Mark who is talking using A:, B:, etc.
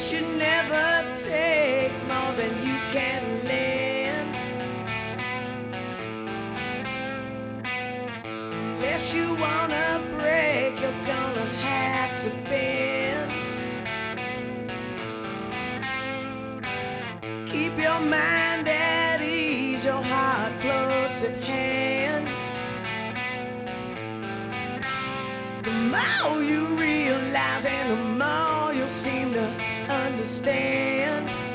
A: should never take more than you can lend. Unless you wanna break, you're gonna have to bend. Keep your mind at ease, your heart close at hand. The more you realize and the more you'll seem to understand.